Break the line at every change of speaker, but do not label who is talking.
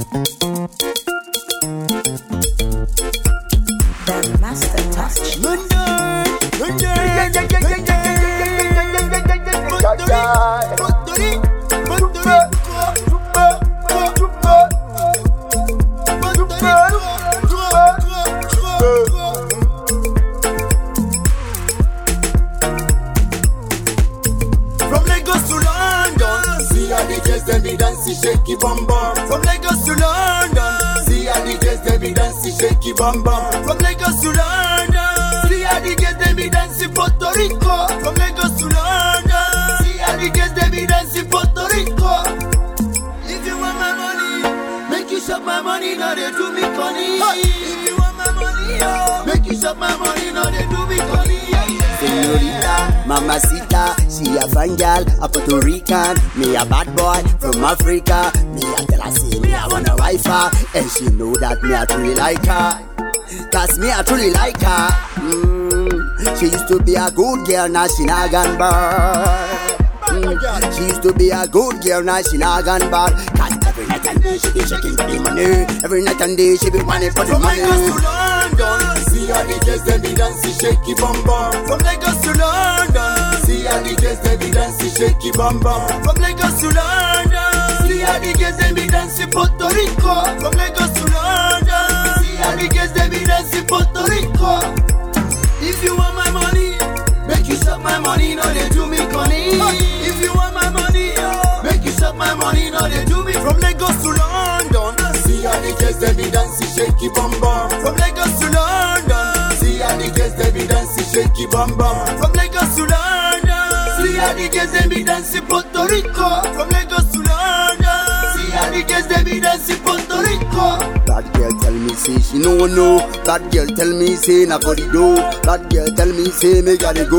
Master touch.
From Lagos to London, see how the DJs them be dancing shaky bum bum. From Lagos to London, see how the DJs them be dancing shaky bum bum. From Lagos to London, see how the DJs them be dancing Puerto Rico. From Lagos to London, see how the DJs them be dancing Puerto Rico. If you want my money, make you shop my money, now they do me funny. If you want my money, oh, make you shop my money, now they do me funny.
Señorita, mamacita, she a fine girl, a Puerto Rican. Me a bad boy from Africa. Me a tell her say me I want a wife, and she know that me I truly like her. Cause me I truly like her. She used to be a good girl, now she not gone bad. She used to be a good girl, now she not gone bad. Cause every night and day she be shaking for the money. Every night and day she be wanting for the
From
money.
Lagos to London, see how the DJs them be dancing shaky bum bum. From Lagos to London, see how the DJs them be dancing shaky bum bum. From Lagos to London, see how the DJs them be dancing Puerto Rico. From Lagos to London, see how the DJs them be dancing Puerto Rico. If you want my money, make you shop my money, no they do me funny. If you want my money, make you shop my money, no they do me. From Lagos to London, see how the DJs they be dancing shaky bum bum. From Lagos to London, see how the DJs they be dancing shaky bum bum. From Lagos to London, see how the DJs they be dancing Puerto Rico. From Lagos to London, see how the DJs they be dancing Puerto Rico.
That girl tell me say she no. That girl tell me say na for the dough. That girl tell me say me gotta go.